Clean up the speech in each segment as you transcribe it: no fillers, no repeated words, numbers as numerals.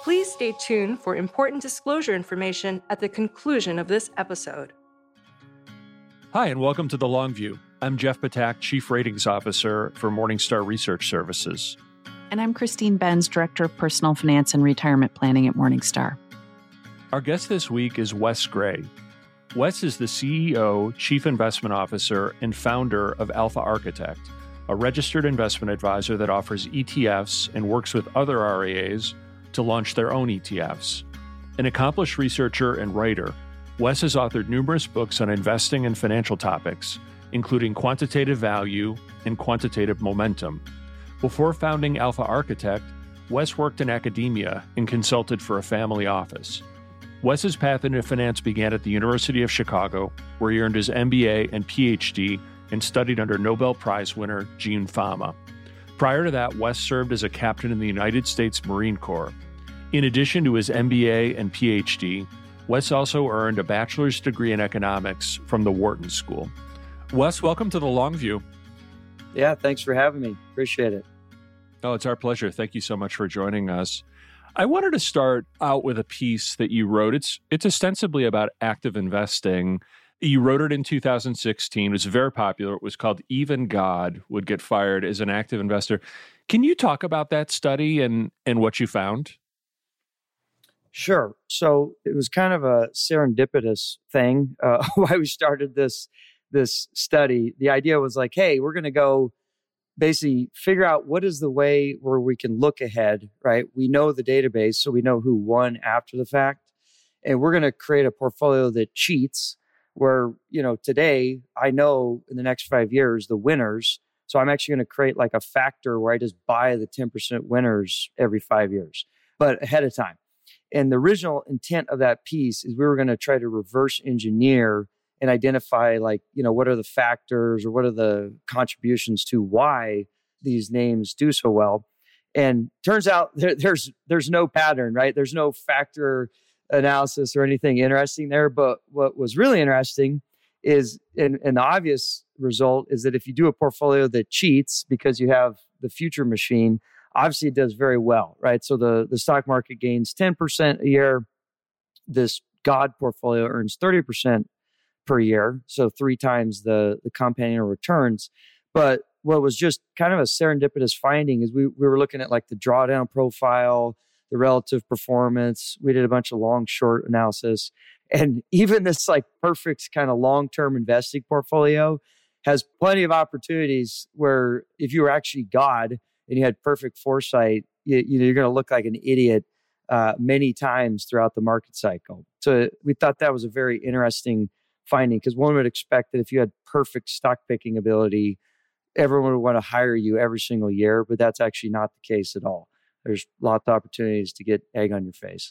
Please stay tuned for important disclosure information at the conclusion of this episode. Hi, and welcome to The Long View. I'm Jeff Patak, Chief Ratings Officer for Morningstar Research Services. And I'm Christine Benz, Director of Personal Finance and Retirement Planning at Morningstar. Our guest this week is Wes Gray. Wes is the CEO, Chief Investment Officer, and founder of Alpha Architect, a registered investment advisor that offers ETFs and works with other RIAs to launch their own ETFs. An accomplished researcher and writer, Wes has authored numerous books on investing and financial topics, including Quantitative Value and Quantitative Momentum. Before founding Alpha Architect, Wes worked in academia and consulted for a family office. Wes's path into finance began at the University of Chicago, where he earned his MBA and PhD and studied under Nobel Prize winner Gene Fama. Prior to that, Wes served as a captain in the United States Marine Corps. In addition to his MBA and PhD, Wes also earned a bachelor's degree in economics from the Wharton School. Wes, welcome to The Long View. Yeah, thanks for having me. Appreciate it. Oh, it's our pleasure. Thank you so much for joining us. I wanted to start out with a piece that you wrote. It's ostensibly about active investing. You wrote it in 2016. It was very popular. It was called Even God Would Get Fired as an Active Investor. Can you talk about that study and what you found? Sure. So it was kind of a serendipitous thing. Why we started this study. The idea was like, hey, we're going to go basically figure out what is the way where we can look ahead, right? We know the database, so we know who won after the fact. And we're going to create a portfolio that cheats where, today I know in the next 5 years, the winners. So I'm actually going to create like a factor where I just buy the 10% winners every 5 years, but ahead of time. And the original intent of that piece is we were going to try to reverse engineer and identify what are the factors or what are the contributions to why these names do so well. And turns out there's no pattern, right? There's no factor analysis or anything interesting there. But what was really interesting is, and the obvious result is that if you do a portfolio that cheats because you have the future machine, obviously it does very well, right? So the stock market gains 10% a year. This God portfolio earns 30% per year, so 3 times the compounding returns. But what was just kind of a serendipitous finding is we were looking at like the drawdown profile, the relative performance. We did a bunch of long, short analysis. And even this like perfect kind of long-term investing portfolio has plenty of opportunities where if you were actually God and you had perfect foresight, you're going to look like an idiot many times throughout the market cycle. So we thought that was a very interesting finding because one would expect that if you had perfect stock picking ability, everyone would want to hire you every single year, but that's actually not the case at all. There's lots of opportunities to get egg on your face.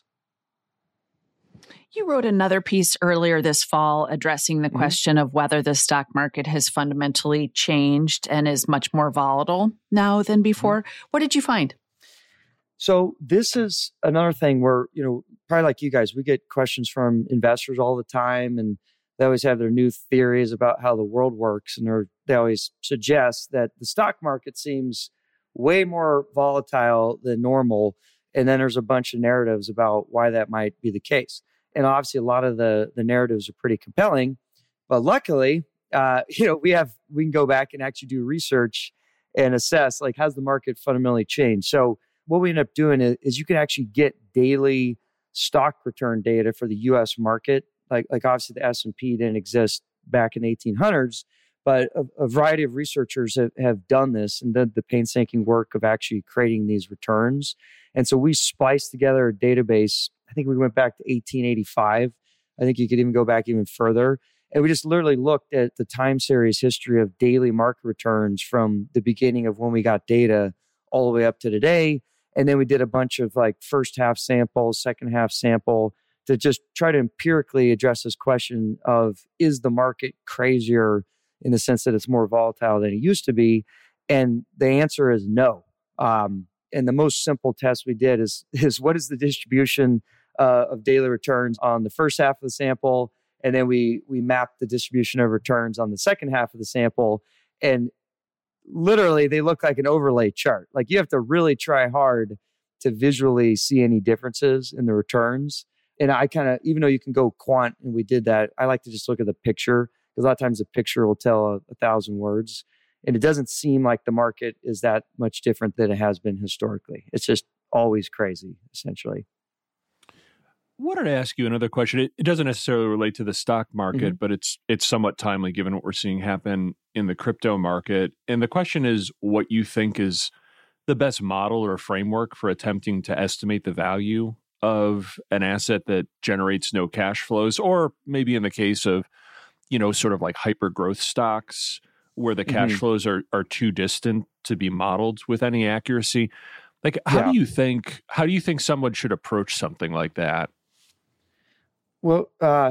You wrote another piece earlier this fall addressing the question of whether the stock market has fundamentally changed and is much more volatile now than before. What did you find? So this is another thing where, probably like you guys, we get questions from investors all the time, and they always have their new theories about how the world works. And they always suggest that the stock market seems way more volatile than normal. And then there's a bunch of narratives about why that might be the case. And obviously a lot of the narratives are pretty compelling, but luckily, we can go back and actually do research and assess like, how's the market fundamentally changed? So what we end up doing is you can actually get daily stock return data for the US market. Like obviously the S&P didn't exist back in the 1800s, but a variety of researchers have done this and done the painstaking work of actually creating these returns. And so we spliced together a database. I think we went back to 1885. I think you could even go back even further. And we just literally looked at the time series history of daily market returns from the beginning of when we got data all the way up to today. And then we did a bunch of like first half sample, second half sample to just try to empirically address this question of, is the market crazier in the sense that it's more volatile than it used to be? And the answer is no. And the most simple test we did is what is the distribution of daily returns on the first half of the sample? And then we mapped the distribution of returns on the second half of the sample. And literally, they look like an overlay chart. Like you have to really try hard to visually see any differences in the returns. And I kind of, even though you can go quant, and we did that, I like to just look at the picture, because a lot of times the picture will tell 1,000 words. And it doesn't seem like the market is that much different than it has been historically. It's just always crazy, essentially. Wanted to ask you another question. It doesn't necessarily relate to the stock market, but it's somewhat timely given what we're seeing happen in the crypto market. And the question is what you think is the best model or framework for attempting to estimate the value of an asset that generates no cash flows, or maybe in the case of, sort of like hyper growth stocks where the cash flows are too distant to be modeled with any accuracy. Like, how do you think someone should approach something like that? Well,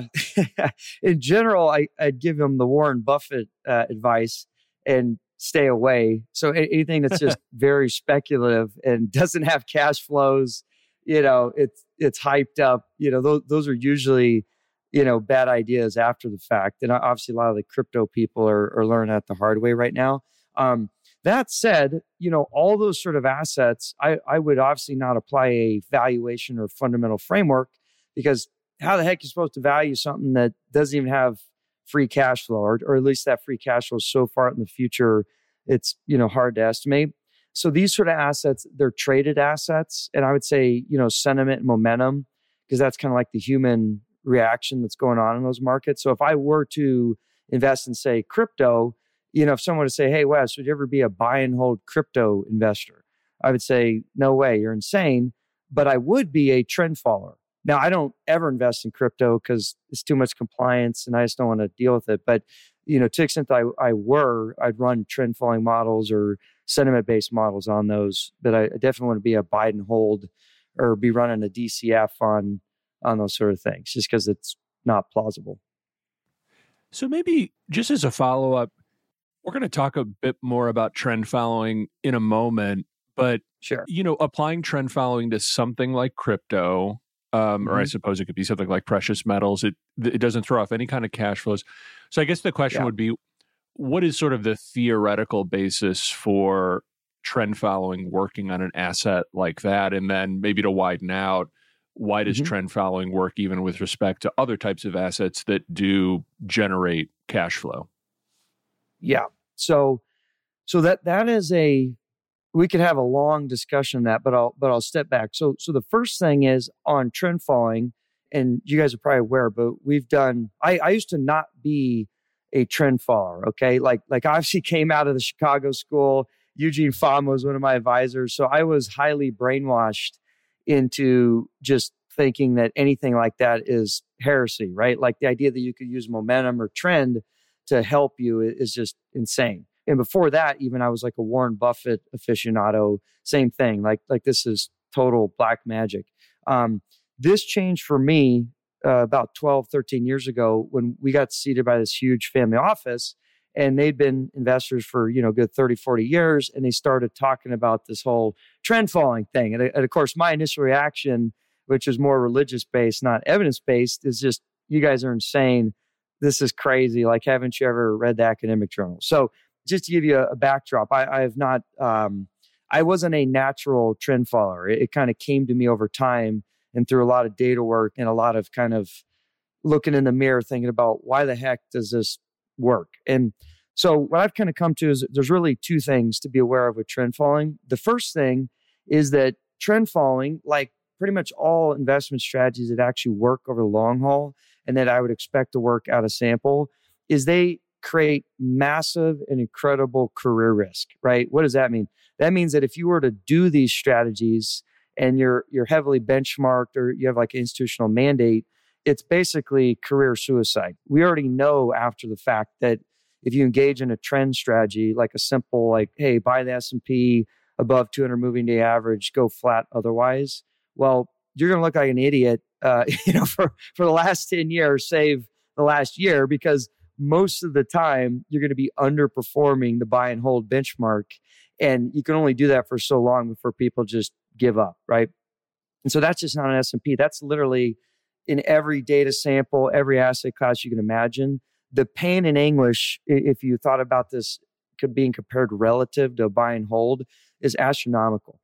in general, I'd give them the Warren Buffett advice and stay away. So anything that's just very speculative and doesn't have cash flows, it's hyped up. Those are usually, bad ideas after the fact. And obviously, a lot of the crypto people are learning that the hard way right now. That said, all those sort of assets, I would obviously not apply a valuation or fundamental framework, because how the heck are you supposed to value something that doesn't even have free cash flow, or at least that free cash flow is so far in the future, it's, hard to estimate. So these sort of assets, they're traded assets. And I would say, sentiment and momentum, because that's kind of like the human reaction that's going on in those markets. So if I were to invest in, say, crypto, if someone were to say, hey, Wes, would you ever be a buy and hold crypto investor? I would say, no way, you're insane. But I would be a trend follower. Now, I don't ever invest in crypto because it's too much compliance and I just don't want to deal with it. But, to the extent I'd run trend following models or sentiment-based models on those. But I definitely want to be a buy and hold or be running a DCF on those sort of things, just because it's not plausible. So maybe just as a follow-up, we're going to talk a bit more about trend following in a moment, but sure, applying trend following to something like crypto, or I suppose it could be something like precious metals, it doesn't throw off any kind of cash flows. So I guess the question would be, what is sort of the theoretical basis for trend following working on an asset like that? And then maybe to widen out, why does trend following work even with respect to other types of assets that do generate cash flow? Yeah. So that is we could have a long discussion on that, but I'll step back. So the first thing is on trend following, and you guys are probably aware, but I used to not be a trend follower. Okay. Like I obviously came out of the Chicago school. Eugene Fama was one of my advisors. So I was highly brainwashed into just thinking that anything like that is heresy, right? Like the idea that you could use momentum or trend to help you is just insane. And before that, even I was like a Warren Buffett aficionado, same thing. Like this is total black magic. This changed for me about 12, 13 years ago when we got seated by this huge family office, and they'd been investors for, good 30, 40 years. And they started talking about this whole trend following thing. And of course, my initial reaction, which is more religious based, not evidence based, is just, you guys are insane. This is crazy. Like, haven't you ever read the academic journal? So just to give you a backdrop, I have not, I wasn't a natural trend follower. It kind of came to me over time and through a lot of data work and a lot of kind of looking in the mirror, thinking about why the heck does this work? And so what I've kind of come to is there's really two things to be aware of with trend following. The first thing is that trend following, like pretty much all investment strategies that actually work over the long haul and that I would expect to work out of sample, is they create massive and incredible career risk, right? What does that mean? That means that if you were to do these strategies and you're heavily benchmarked or you have like an institutional mandate, it's basically career suicide. We already know after the fact that if you engage in a trend strategy, like a simple, like, hey, buy the S&P above 200 moving day average, go flat otherwise, well, you're going to look like an idiot, for the last 10 years, save the last year, because most of the time you're going to be underperforming the buy and hold benchmark. And you can only do that for so long before people just give up, right? And so that's just not an S&P. That's literally in every data sample, every asset class you can imagine. The pain and anguish, if you thought about this being compared relative to buy and hold, is astronomical.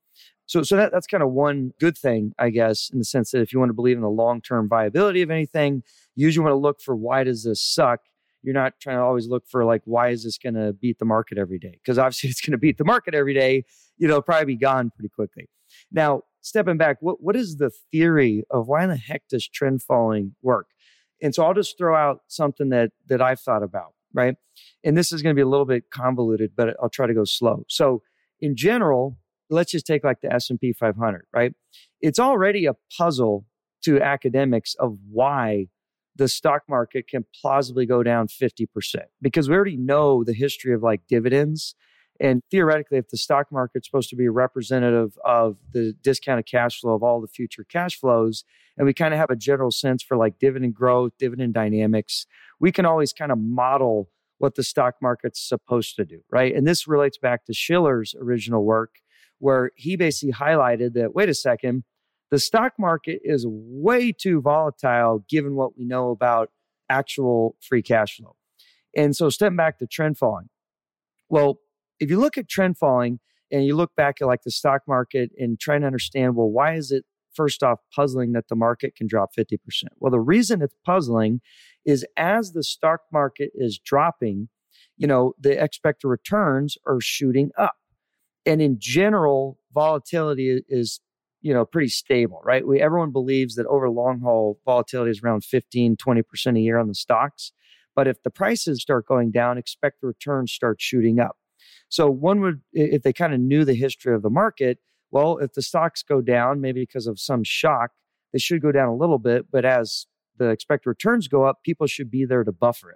So that's kind of one good thing, I guess, in the sense that if you want to believe in the long-term viability of anything, you usually want to look for why does this suck? You're not trying to always look for like, why is this going to beat the market every day? Because obviously it's going to beat the market every day. It'll probably be gone pretty quickly. Now, stepping back, what is the theory of why in the heck does trend following work? And so I'll just throw out something that I've thought about, right? And this is going to be a little bit convoluted, but I'll try to go slow. So in general, let's just take like the S&P 500, right? It's already a puzzle to academics of why the stock market can plausibly go down 50%, because we already know the history of like dividends. And theoretically, if the stock market's supposed to be a representative of the discounted cash flow of all the future cash flows, and we kind of have a general sense for like dividend growth, dividend dynamics, we can always kind of model what the stock market's supposed to do, right? And this relates back to Shiller's original work, where he basically highlighted that, wait a second, the stock market is way too volatile given what we know about actual free cash flow. And so stepping back to trend following. Well, if you look at trend following and you look back at like the stock market and trying to understand, well, why is it first off puzzling that the market can drop 50%? Well, the reason it's puzzling is as the stock market is dropping, the expected returns are shooting up. And in general, volatility is, pretty stable, right? Everyone believes that over long haul, volatility is around 15, 20% a year on the stocks. But if the prices start going down, expected returns start shooting up. So one would, if they kind of knew the history of the market, well, if the stocks go down, maybe because of some shock, they should go down a little bit. But as the expected returns go up, people should be there to buffer it.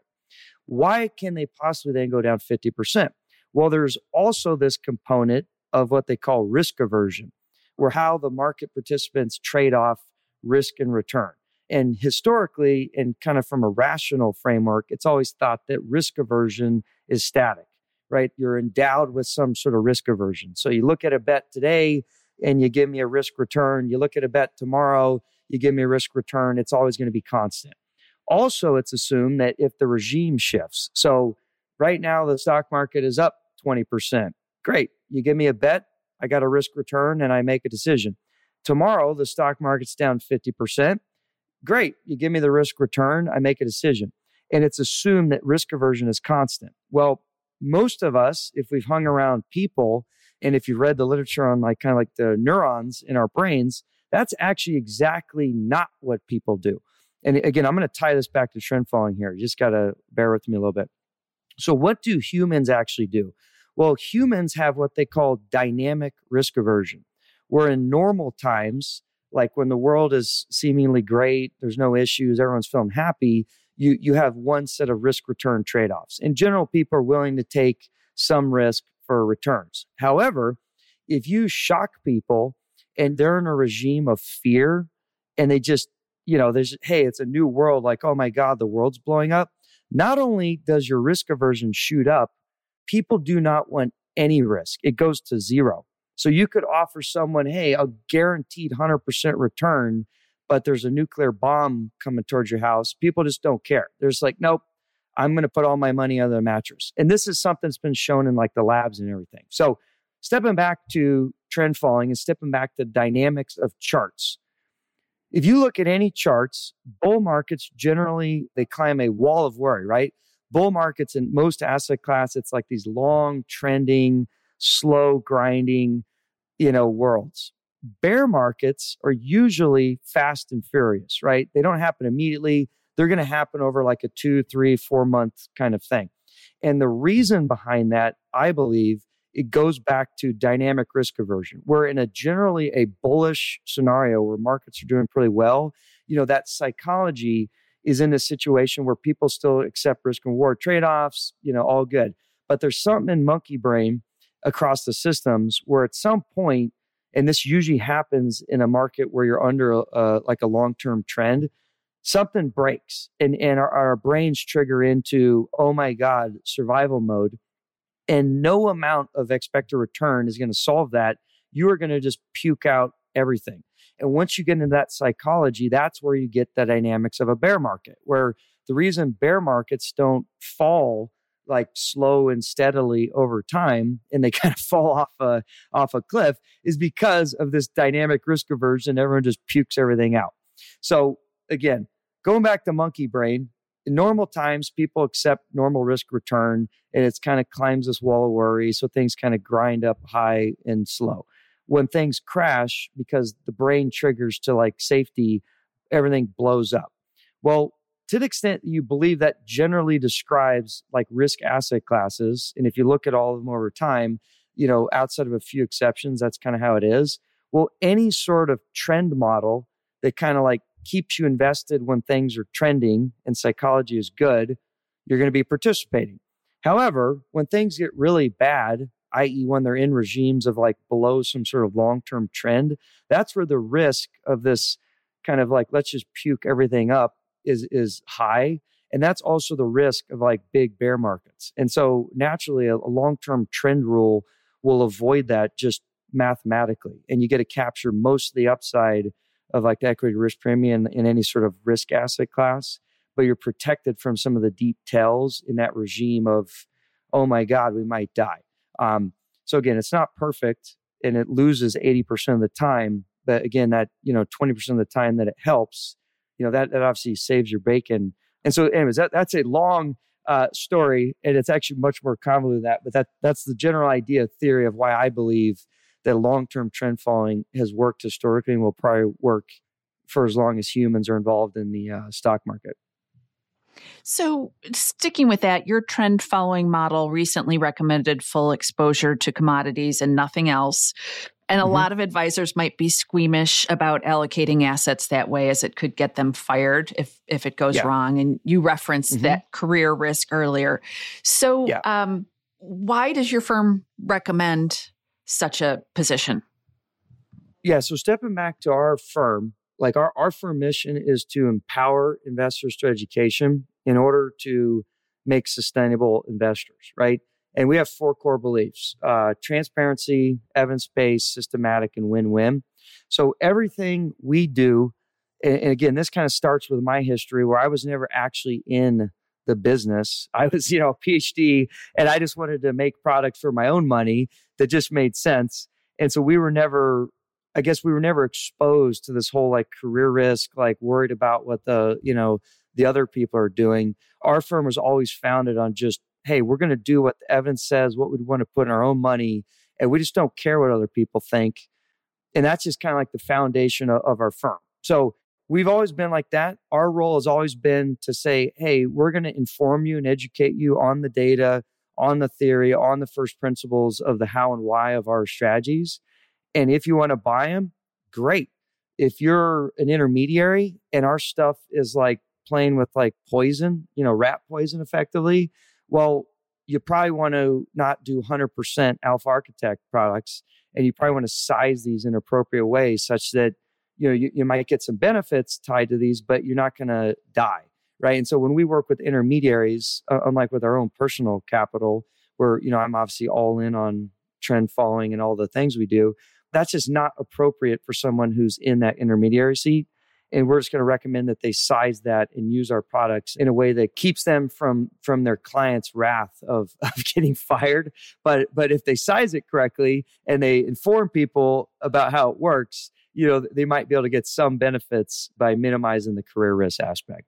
Why can they possibly then go down 50%? Well, there's also this component of what they call risk aversion, where how the market participants trade off risk and return. And historically, and kind of from a rational framework, it's always thought that risk aversion is static, right? You're endowed with some sort of risk aversion. So you look at a bet today and you give me a risk return. You look at a bet tomorrow, you give me a risk return. It's always going to be constant. Also, it's assumed that if the regime shifts, so right now the stock market is up 20%. Great. You give me a bet, I got a risk return, and I make a decision. Tomorrow, the stock market's down 50%. Great. You give me the risk return, I make a decision. And it's assumed that risk aversion is constant. Well, most of us, if we've hung around people, and if you've read the literature on like kind of like the neurons in our brains, that's actually exactly not what people do. And again, I'm going to tie this back to trend following here. You just got to bear with me a little bit. So what do humans actually do? Well, humans have what they call dynamic risk aversion, where in normal times, like when the world is seemingly great, there's no issues, everyone's feeling happy, you have one set of risk return trade-offs. In general, people are willing to take some risk for returns. However, if you shock people and they're in a regime of fear and they just, hey, it's a new world, like, oh my God, the world's blowing up. Not only does your risk aversion shoot up, people do not want any risk. It goes to zero. So you could offer someone, hey, a guaranteed 100% return, but there's a nuclear bomb coming towards your house. People just don't care. They're just like, nope, I'm going to put all my money under the mattress. And this is something that's been shown in like the labs and everything. So stepping back to trend following and stepping back to dynamics of charts. If you look at any charts, bull markets generally, they climb a wall of worry, right? Bull markets in most asset class, it's like these long trending, slow grinding, worlds. Bear markets are usually fast and furious, right? They don't happen immediately. They're going to happen over like a 2, 3, 4 month kind of thing. And the reason behind that, I believe, it goes back to dynamic risk aversion, where in a generally a bullish scenario where markets are doing pretty well, that psychology is in a situation where people still accept risk and reward trade-offs, all good. But there's something in monkey brain across the systems where at some point, and this usually happens in a market where you're under like a long-term trend, something breaks and our brains trigger into, oh my God, survival mode. And no amount of expected return is going to solve that. You are going to just puke out everything. And once you get into that psychology, that's where you get the dynamics of a bear market, where the reason bear markets don't fall like slow and steadily over time, and they kind of fall off a cliff, is because of this dynamic risk aversion. Everyone just pukes everything out. So again, going back to monkey brain, in normal times, people accept normal risk return, and it's kind of climbs this wall of worry. So things kind of grind up high and slow. When things crash, because the brain triggers to like safety, everything blows up. Well, to the extent that you believe that generally describes like risk asset classes, and if you look at all of them over time, outside of a few exceptions, that's kind of how it is. Well, any sort of trend model that kind of like keeps you invested when things are trending and psychology is good, you're going to be participating. However, when things get really bad, i.e. when they're in regimes of like below some sort of long-term trend, that's where the risk of this kind of like, let's just puke everything up is high. And that's also the risk of like big bear markets. And so naturally, a long-term trend rule will avoid that just mathematically. And you get to capture most of the upside of like the equity risk premium in any sort of risk asset class, but you're protected from some of the deep tails in that regime of, oh my God, we might die. So again, it's not perfect and it loses 80% of the time. But again, that, 20% of the time that it helps, that obviously saves your bacon. And so anyways, that's a long story, and it's actually much more convoluted than that. But that's the general idea, theory of why I believe that long-term trend following has worked historically and will probably work for as long as humans are involved in the stock market. So sticking with that, your trend following model recently recommended full exposure to commodities and nothing else. And a lot of advisors might be squeamish about allocating assets that way, as it could get them fired if it goes wrong. And you referenced that career risk earlier. So why does your firm recommend such a position? Yeah, so stepping back to our firm, like our firm mission is to empower investors through education in order to make sustainable investors, right? And we have 4 core beliefs: transparency, evidence-based, systematic, and win-win. So everything we do, and again, this kind of starts with my history where I was never actually in the business. I was, a PhD, and I just wanted to make products for my own money that just made sense. And so we were never exposed to this whole like career risk, like worried about what the other people are doing. Our firm was always founded on just, hey, we're going to do what the evidence says, what we'd want to put in our own money, and we just don't care what other people think. And that's just kind of like the foundation of our firm. So we've always been like that. Our role has always been to say, hey, we're going to inform you and educate you on the data, on the theory, on the first principles of the how and why of our strategies. And if you want to buy them, great. If you're an intermediary and our stuff is like playing with like poison, rat poison effectively, well, you probably want to not do 100% Alpha Architect products, and you probably want to size these in appropriate ways such that you might get some benefits tied to these, but you're not going to die, right? And so when we work with intermediaries, unlike with our own personal capital, where I'm obviously all in on trend following and all the things we do, that's just not appropriate for someone who's in that intermediary seat. And we're just going to recommend that they size that and use our products in a way that keeps them from their clients' wrath of getting fired. But if they size it correctly and they inform people about how it works, they might be able to get some benefits by minimizing the career risk aspect.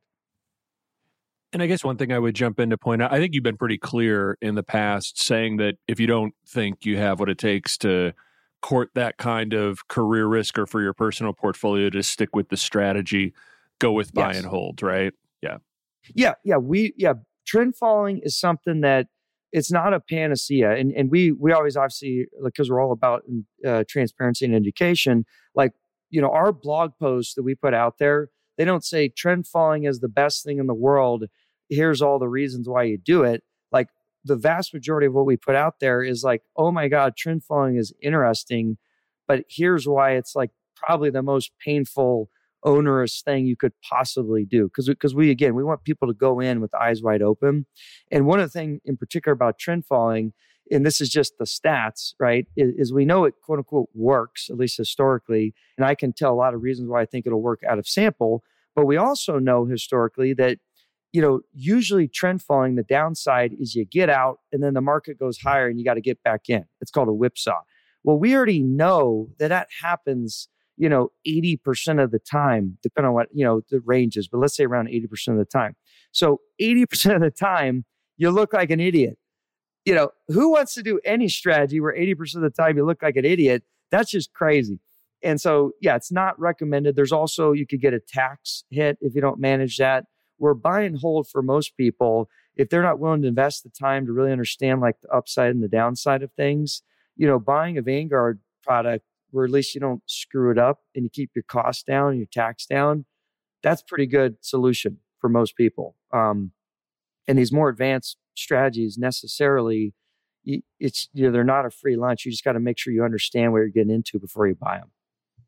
And I guess one thing I would jump in to point out, I think you've been pretty clear in the past saying that if you don't think you have what it takes to court that kind of career risk or for your personal portfolio to stick with the strategy, go with buy and hold, right? Yeah. Trend following is something that it's not a panacea. And we always obviously, because we're all about transparency and education, like, our blog posts that we put out there, they don't say trend following is the best thing in the world. Here's all the reasons why you do it. Like, the vast majority of what we put out there is like, oh my God, trend following is interesting, but here's why it's like probably the most painful, onerous thing you could possibly do. Because we want people to go in with eyes wide open. And one of the things in particular about trend following, and this is just the stats, right, is we know it quote unquote works, at least historically. And I can tell a lot of reasons why I think it'll work out of sample, but we also know historically that usually trend following, the downside is you get out and then the market goes higher and you got to get back in. It's called a whipsaw. Well, we already know that happens, 80% of the time, depending on what, the range is, but let's say around 80% of the time. So 80% of the time, you look like an idiot. Who wants to do any strategy where 80% of the time you look like an idiot? That's just crazy. And so, it's not recommended. There's also, you could get a tax hit if you don't manage that. Where buy and hold for most people, if they're not willing to invest the time to really understand like the upside and the downside of things, buying a Vanguard product where at least you don't screw it up and you keep your costs down and your tax down, that's a pretty good solution for most people. And these more advanced strategies necessarily, they're not a free lunch. You just got to make sure you understand what you're getting into before you buy them.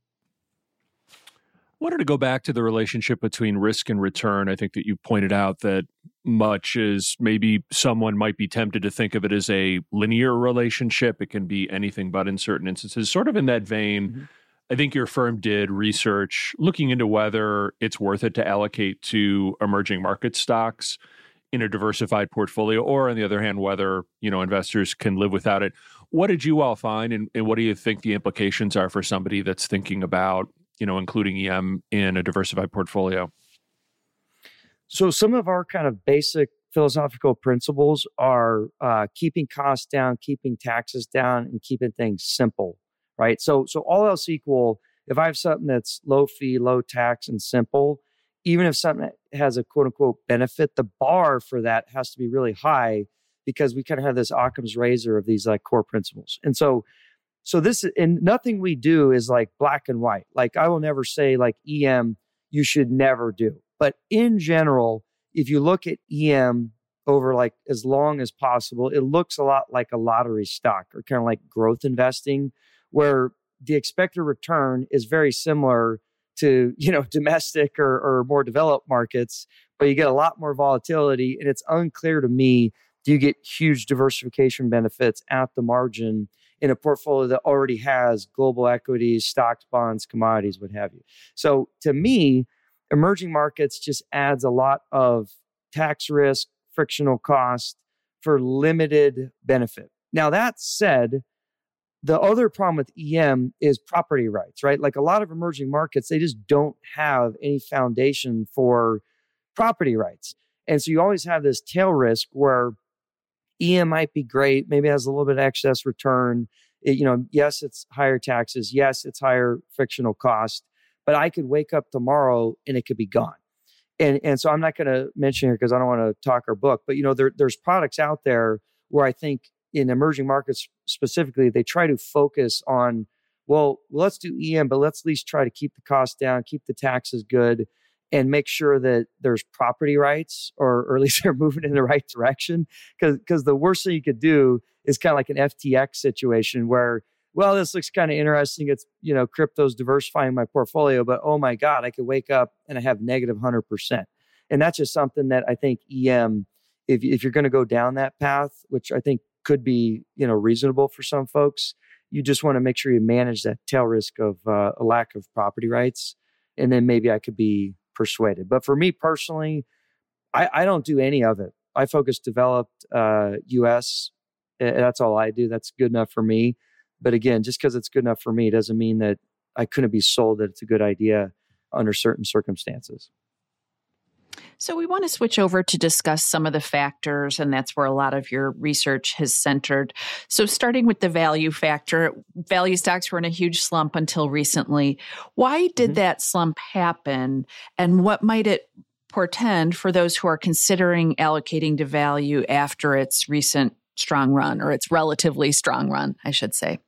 I wanted to go back to the relationship between risk and return. I think that you pointed out that much as maybe someone might be tempted to think of it as a linear relationship, it can be anything but in certain instances. Sort of in that vein, I think your firm did research looking into whether it's worth it to allocate to emerging market stocks in a diversified portfolio, or on the other hand, whether, investors can live without it. What did you all find, and what do you think the implications are for somebody that's thinking about including EM in a diversified portfolio? So some of our kind of basic philosophical principles are keeping costs down, keeping taxes down, and keeping things simple, right? So all else equal, if I have something that's low fee, low tax, and simple, even if something has a quote unquote benefit, the bar for that has to be really high because we kind of have this Occam's razor of these like core principles. And so this, and nothing we do is like black and white. Like I will never say like EM, you should never do. But in general, if you look at EM over like as long as possible, it looks a lot like a lottery stock or kind of like growth investing, where the expected return is very similar to, domestic or more developed markets, but you get a lot more volatility. And it's unclear to me, do you get huge diversification benefits at the margin in a portfolio that already has global equities, stocks, bonds, commodities, what have you? So to me, emerging markets just adds a lot of tax risk, frictional cost for limited benefit. Now, that said, the other problem with EM is property rights, right? Like a lot of emerging markets, they just don't have any foundation for property rights. And so you always have this tail risk where EM might be great, maybe it has a little bit of excess return. Yes, it's higher taxes. Yes, it's higher frictional cost, but I could wake up tomorrow and it could be gone. And so I'm not going to mention here because I don't want to talk our book, but there's products out there where I think in emerging markets specifically, they try to focus on, well, let's do EM, but let's at least try to keep the costs down, keep the taxes good, and make sure that there's property rights, or at least they're moving in the right direction. Because the worst thing you could do is kind of like an FTX situation where, well, this looks kind of interesting. It's, crypto's diversifying my portfolio, but oh my God, I could wake up and I have negative 100%. And that's just something that I think EM, if you're going to go down that path, which I think could be, reasonable for some folks, you just want to make sure you manage that tail risk of a lack of property rights. And then maybe I could be persuaded. But for me personally, I don't do any of it. I focus developed US. That's all I do. That's good enough for me. But again, just because it's good enough for me doesn't mean that I couldn't be sold that it's a good idea under certain circumstances. So we want to switch over to discuss some of the factors, and that's where a lot of your research has centered. So starting with the value factor, value stocks were in a huge slump until recently. Why did that slump happen, and what might it portend for those who are considering allocating to value after its recent strong run, or its relatively strong run, I should say?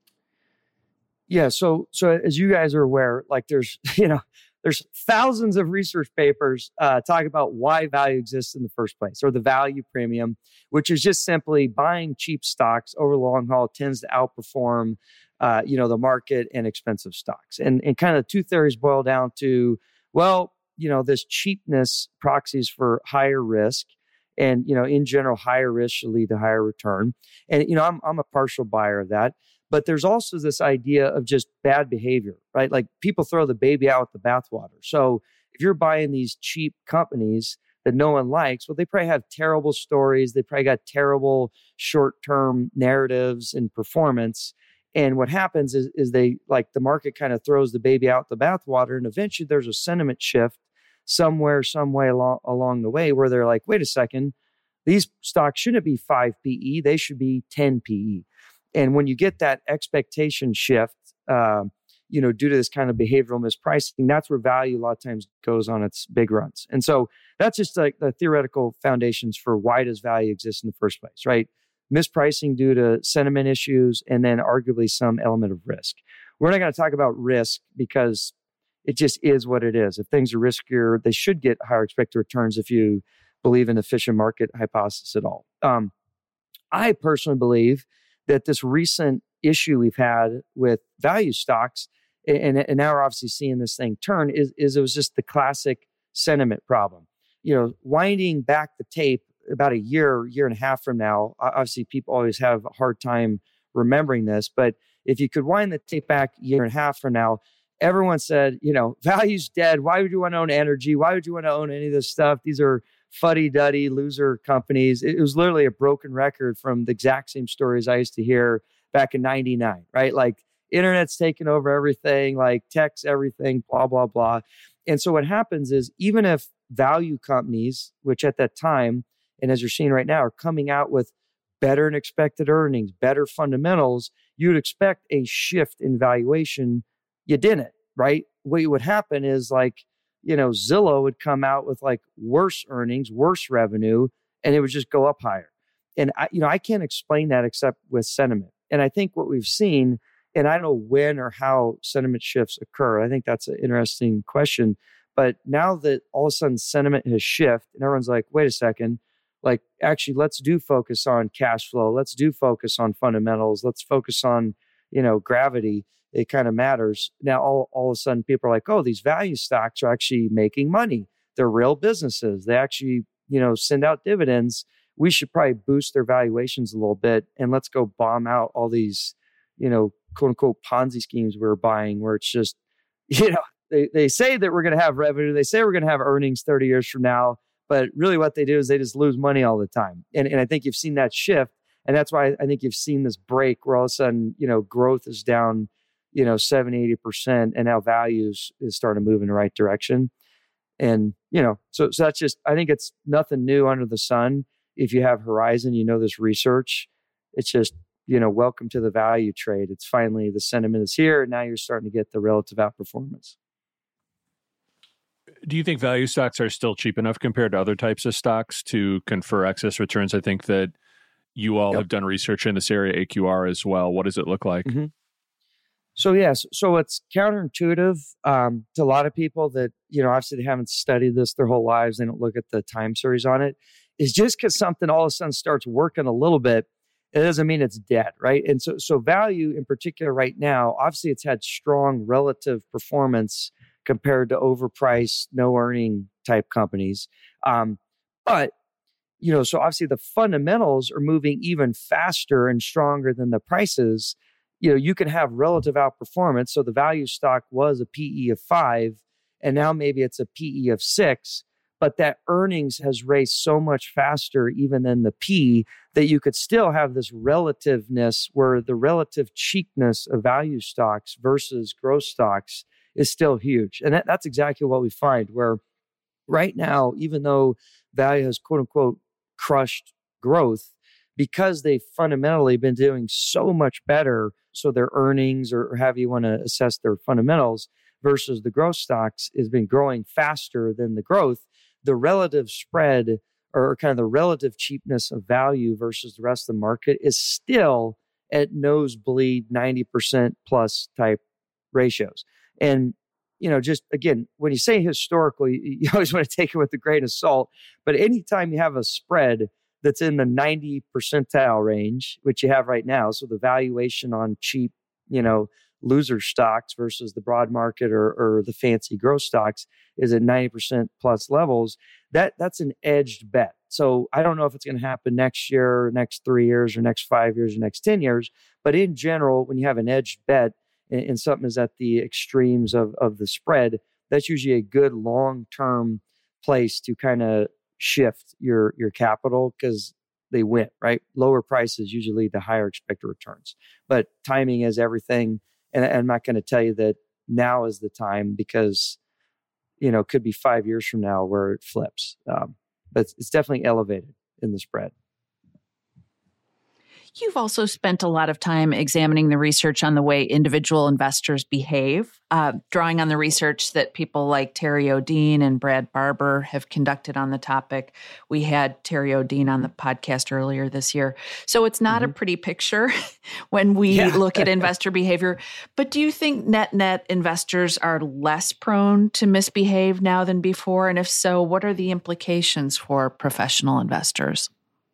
Yeah. So as you guys are aware, like there's thousands of research papers talking about why value exists in the first place, or the value premium, which is just simply buying cheap stocks over the long haul tends to outperform, the market and expensive stocks. And kind of two theories boil down to, well, this cheapness proxies for higher risk. And, in general, higher risk should lead to higher return. And, I'm a partial buyer of that. But there's also this idea of just bad behavior, right? Like people throw the baby out with the bathwater. So if you're buying these cheap companies that no one likes, well, they probably have terrible stories. They probably got terrible short-term narratives and performance. And what happens is they, like, the market kind of throws the baby out the bathwater, and eventually there's a sentiment shift somewhere, some way along the way where they're like, wait a second, these stocks shouldn't be 5 PE, they should be 10 PE. And when you get that expectation shift, due to this kind of behavioral mispricing, that's where value a lot of times goes on its big runs. And so that's just like the theoretical foundations for why does value exist in the first place, right? Mispricing due to sentiment issues, and then arguably some element of risk. We're not going to talk about risk because it just is what it is. If things are riskier, they should get higher expected returns if you believe in efficient market hypothesis at all. I personally believe that this recent issue we've had with value stocks, and now we're obviously seeing this thing turn, is it was just the classic sentiment problem. Winding back the tape about a year and a half from now, obviously people always have a hard time remembering this, but if you could wind the tape back a year and a half from now, everyone said, value's dead. Why would you want to own energy? Why would you want to own any of this stuff? These are fuddy-duddy loser companies. It was literally a broken record from the exact same stories I used to hear back in 99, right? Like, internet's taken over everything, like tech's everything, blah, blah, blah. And so what happens is, even if value companies, which at that time, and as you're seeing right now, are coming out with better than expected earnings, better fundamentals, you'd expect a shift in valuation. You didn't, right? What would happen is, like, Zillow would come out with like worse earnings, worse revenue, and it would just go up higher. And I can't explain that except with sentiment. And I think what we've seen, and I don't know when or how sentiment shifts occur. I think that's an interesting question. But now that all of a sudden sentiment has shifted and everyone's like, wait a second, like, actually, let's do focus on cash flow. Let's do focus on fundamentals. Let's focus on, gravity. It kind of matters. Now, all of a sudden people are like, oh, these value stocks are actually making money. They're real businesses. They actually, send out dividends. We should probably boost their valuations a little bit, and let's go bomb out all these, quote unquote Ponzi schemes we're buying, where it's just, they say that we're going to have revenue. They say we're going to have earnings 30 years from now, but really what they do is they just lose money all the time. And I think you've seen that shift. And that's why I think you've seen this break where all of a sudden, growth is down, 70, 80%, and now values is starting to move in the right direction. And, so that's just, I think it's nothing new under the sun. If you have Horizon, this research, it's just, welcome to the value trade. It's finally, the sentiment is here, and now you're starting to get the relative outperformance. Do you think value stocks are still cheap enough compared to other types of stocks to confer excess returns? I think that you all have done research in this area, AQR as well. What does it look like? Mm-hmm. So yes, so it's counterintuitive to a lot of people that, obviously they haven't studied this their whole lives. They don't look at the time series on it. It's just because something all of a sudden starts working a little bit, it doesn't mean it's dead, right? And so value in particular right now, obviously it's had strong relative performance compared to overpriced, no earning type companies. But, so obviously the fundamentals are moving even faster and stronger than the prices. You can have relative outperformance. So the value stock was a PE of 5, and now maybe it's a PE of 6, but that earnings has raised so much faster even than the P that you could still have this relativeness where the relative cheapness of value stocks versus growth stocks is still huge. And that's exactly what we find, where right now, even though value has quote unquote crushed growth, because they've fundamentally been doing so much better, so their earnings or however you want to assess their fundamentals versus the growth stocks has been growing faster than the growth, the relative spread or kind of the relative cheapness of value versus the rest of the market is still at nosebleed 90% plus type ratios. And, just again, when you say historical, you always want to take it with a grain of salt. But anytime you have a spread that's in the 90 percentile range, which you have right now, so the valuation on cheap, loser stocks versus the broad market or the fancy growth stocks is at 90% plus levels, that's an edged bet. So I don't know if it's going to happen next year, or next 3 years, or next 5 years, or next 10 years. But in general, when you have an edged bet and something is at the extremes of the spread, that's usually a good long-term place to kind of, shift your capital because they win, right? Lower prices usually lead to higher expected returns. But timing is everything. And I'm not going to tell you that now is the time because, it could be 5 years from now where it flips. But it's definitely elevated in the spread. You've also spent a lot of time examining the research on the way individual investors behave, drawing on the research that people like Terry O'Dean and Brad Barber have conducted on the topic. We had Terry O'Dean on the podcast earlier this year. So it's not a pretty picture when we look at investor behavior. But do you think net investors are less prone to misbehave now than before? And if so, what are the implications for professional investors?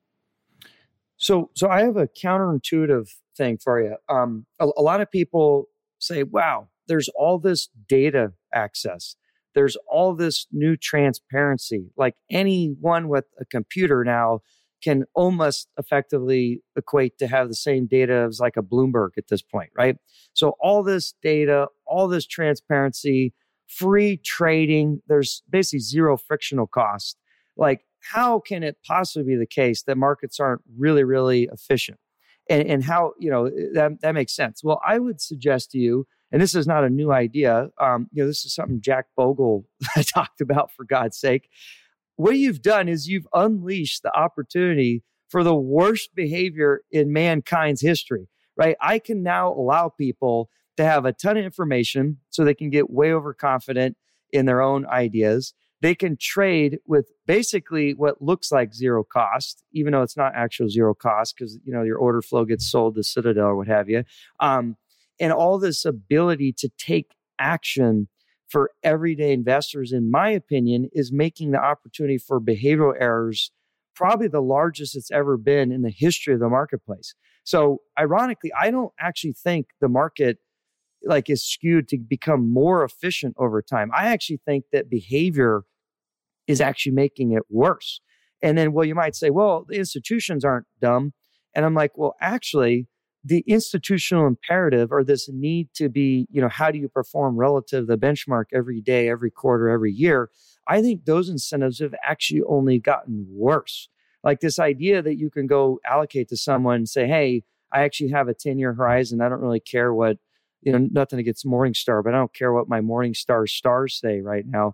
So I have a counterintuitive thing for you. A lot of people say, wow, there's all this data access. There's all this new transparency. Like anyone with a computer now can almost effectively equate to have the same data as like a Bloomberg at this point, right? So all this data, all this transparency, free trading, there's basically zero frictional cost. Like, how can it possibly be the case that markets aren't really, really efficient? And how, that makes sense. Well, I would suggest to you, and this is not a new idea, this is something Jack Bogle talked about, for God's sake. What you've done is you've unleashed the opportunity for the worst behavior in mankind's history, right? I can now allow people to have a ton of information so they can get way overconfident in their own ideas. They can trade with basically what looks like zero cost, even though it's not actual zero cost because, your order flow gets sold to Citadel or what have you. And all this ability to take action for everyday investors, in my opinion, is making the opportunity for behavioral errors probably the largest it's ever been in the history of the marketplace. So ironically, I don't actually think the market is skewed to become more efficient over time. I actually think that behavior is actually making it worse. And then, you might say, well, the institutions aren't dumb. And I'm like, well, actually, the institutional imperative or this need to be, how do you perform relative to the benchmark every day, every quarter, every year? I think those incentives have actually only gotten worse. Like this idea that you can go allocate to someone and say, hey, I actually have a 10-year horizon. I don't really care what, nothing against Morningstar, but I don't care what my Morningstar stars say right now.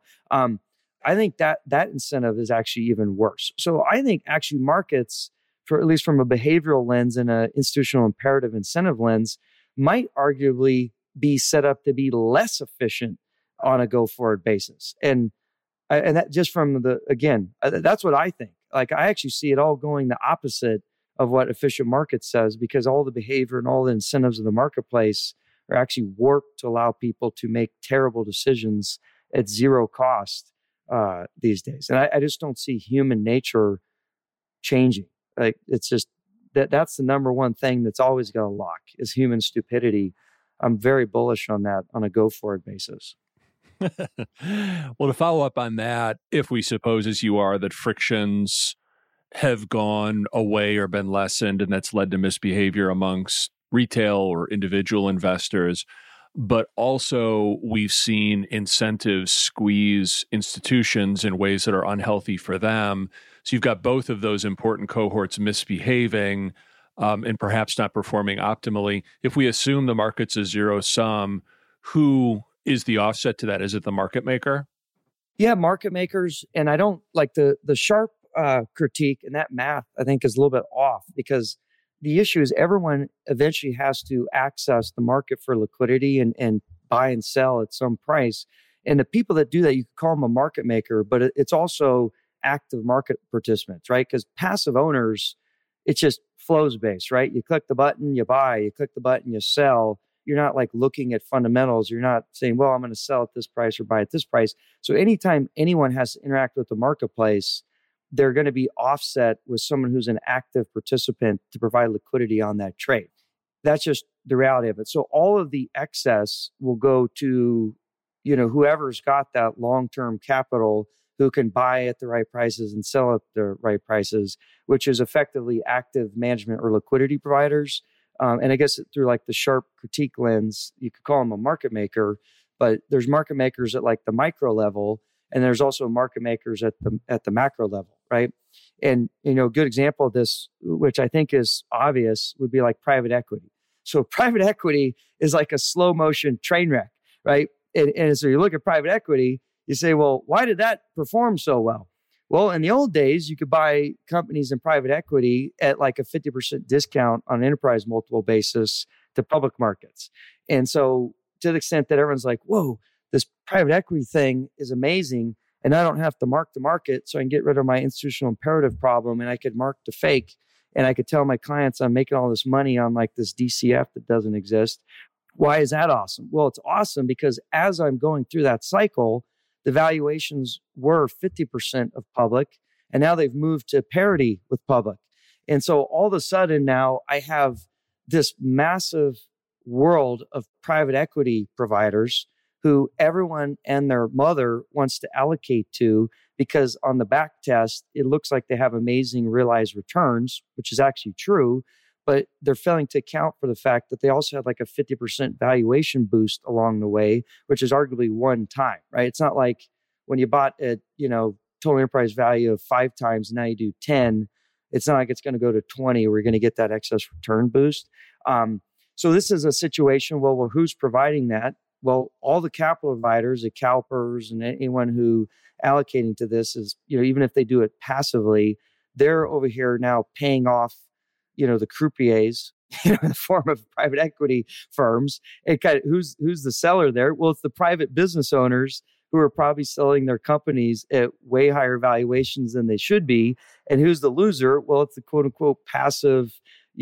I think that incentive is actually even worse. So I think actually markets, for at least from a behavioral lens and an institutional imperative incentive lens, might arguably be set up to be less efficient on a go-forward basis. And that just from that's what I think. Like I actually see it all going the opposite of what efficient market says, because all the behavior and all the incentives of the marketplace are actually warped to allow people to make terrible decisions at zero cost these days. And I just don't see human nature changing. Like it's just that's the number one thing that's always going to lock is human stupidity. I'm very bullish on that on a go-forward basis. Well, to follow up on that, if we suppose as you are that frictions have gone away or been lessened and that's led to misbehavior amongst retail or individual investors, but also we've seen incentives squeeze institutions in ways that are unhealthy for them. So you've got both of those important cohorts misbehaving and perhaps not performing optimally. If we assume the market's a zero sum, who is the offset to that? Is it the market maker? Yeah, market makers. And I don't like the sharp critique, and that math I think is a little bit off, because the issue is everyone eventually has to access the market for liquidity and buy and sell at some price. And the people that do that, you could call them a market maker, but it's also active market participants, right? Because passive owners, it's just flows based, right? You click the button, you buy, you click the button, you sell. You're not like looking at fundamentals. You're not saying, well, I'm going to sell at this price or buy at this price. So anytime anyone has to interact with the marketplace, they're going to be offset with someone who's an active participant to provide liquidity on that trade. That's just the reality of it. So all of the excess will go to, whoever's got that long-term capital who can buy at the right prices and sell at the right prices, which is effectively active management or liquidity providers. And I guess through like the sharp critique lens, you could call them a market maker, but there's market makers at like the micro level, and there's also market makers at the macro level. right? And, a good example of this, which I think is obvious, would be like private equity. So private equity is like a slow motion train wreck, right? And so you look at private equity, you say, well, why did that perform so well? Well, in the old days, you could buy companies in private equity at like a 50% discount on an enterprise multiple basis to public markets. And so to the extent that everyone's like, whoa, this private equity thing is amazing, and I don't have to mark the market, so I can get rid of my institutional imperative problem, and I could mark the fake, and I could tell my clients I'm making all this money on like this DCF that doesn't exist. Why is that awesome? Well, it's awesome because as I'm going through that cycle, the valuations were 50% of public, and now they've moved to parity with public. And so all of a sudden now I have this massive world of private equity providers who everyone and their mother wants to allocate to, because on the back test, it looks like they have amazing realized returns, which is actually true, but they're failing to account for the fact that they also had like a 50% valuation boost along the way, which is arguably one time, right? It's not like when you bought a, total enterprise value of 5 times, now you do 10. It's not like it's going to go to 20 where you're going to get that excess return boost. So this is a situation, well, who's providing that? Well, all the capital providers, the CalPERS, and anyone who allocating to this is, even if they do it passively, they're over here now paying off, the croupiers, in the form of private equity firms. And kind of who's the seller there? Well, it's the private business owners who are probably selling their companies at way higher valuations than they should be. And who's the loser? Well, it's the quote unquote passive,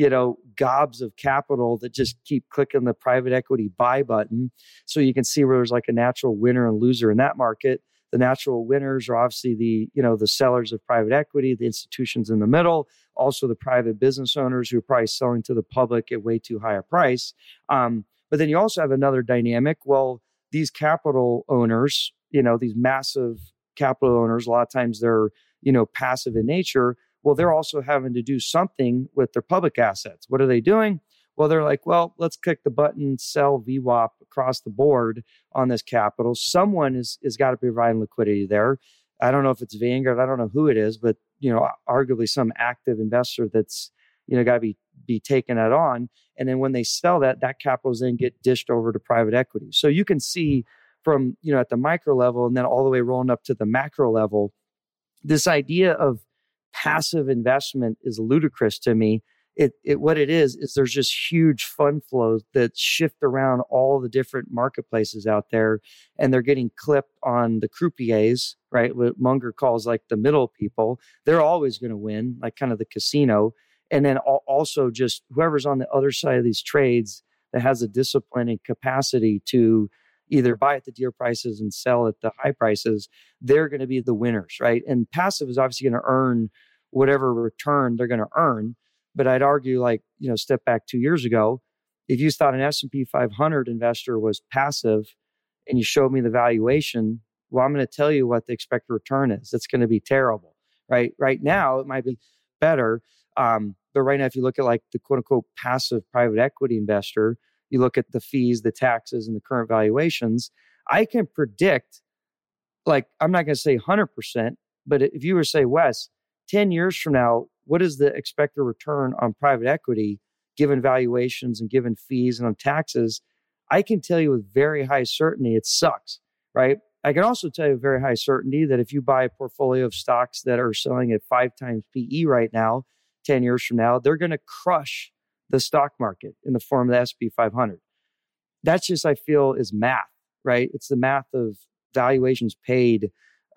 gobs of capital that just keep clicking the private equity buy button. So you can see where there's like a natural winner and loser in that market. The natural winners are obviously the sellers of private equity, the institutions in the middle, also the private business owners who are probably selling to the public at way too high a price. But then you also have another dynamic. Well, these capital owners, these massive capital owners, a lot of times they're, passive in nature. Well, they're also having to do something with their public assets. What are they doing? Well, they're like, well, let's click the button, sell VWAP across the board on this capital. Someone is got to be providing liquidity there. I don't know if it's Vanguard. I don't know who it is, but, arguably some active investor that's, got to be taking that on. And then when they sell that capital is then get dished over to private equity. So you can see from, at the micro level and then all the way rolling up to the macro level, this idea of passive investment is ludicrous to me. What it is there's just huge fund flows that shift around all the different marketplaces out there, and they're getting clipped on the croupiers, right? What Munger calls like the middle people. They're always going to win, like kind of the casino. And then also just whoever's on the other side of these trades that has a discipline and capacity to either buy at the dear prices and sell at the high prices, they're going to be the winners, right? And passive is obviously going to earn whatever return they're going to earn. But I'd argue, like, step back 2 years ago, if you thought an S&P 500 investor was passive and you showed me the valuation, well, I'm going to tell you what the expected return is. It's going to be terrible, right? Right now, it might be better. But right now, if you look at like the quote unquote passive private equity investor, you look at the fees, the taxes, and the current valuations, I can predict, like, I'm not going to say 100%, but if you were to say, Wes, 10 years from now, what is the expected return on private equity, given valuations and given fees and on taxes? I can tell you with very high certainty it sucks, right? I can also tell you with very high certainty that if you buy a portfolio of stocks that are selling at 5 times PE right now, 10 years from now, they're going to crush the stock market in the form of the S&P 500. That's just, I feel, is math, right? It's the math of valuations paid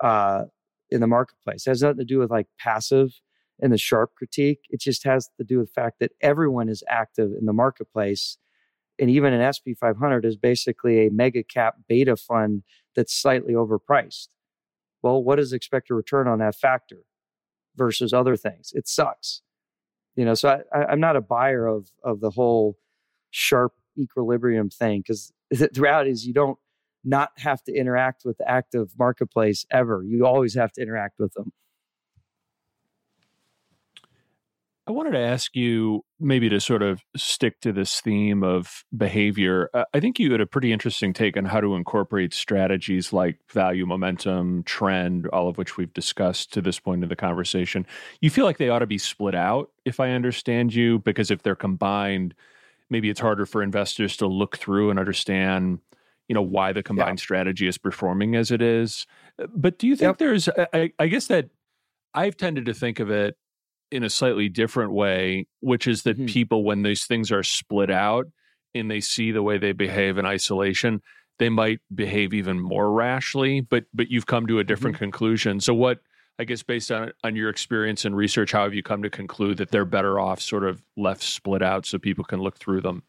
in the marketplace. It has nothing to do with like passive and the sharp critique. It just has to do with the fact that everyone is active in the marketplace. And even an S&P 500 is basically a mega cap beta fund that's slightly overpriced. Well, what is the expected return on that factor versus other things? It sucks. So I'm not a buyer of the whole sharp equilibrium thing, because the reality is you don't not have to interact with the active marketplace ever. You always have to interact with them. I wanted to ask you, maybe to sort of stick to this theme of behavior. I think you had a pretty interesting take on how to incorporate strategies like value, momentum, trend, all of which we've discussed to this point in the conversation. You feel like they ought to be split out, if I understand you, because if they're combined, maybe it's harder for investors to look through and understand, why the combined strategy is performing as it is. But do you think there's, I guess that I've tended to think of it in a slightly different way, which is that people, when these things are split out and they see the way they behave in isolation, they might behave even more rashly, but you've come to a different conclusion. So what, I guess, based on your experience and research, how have you come to conclude that they're better off sort of left split out so people can look through them?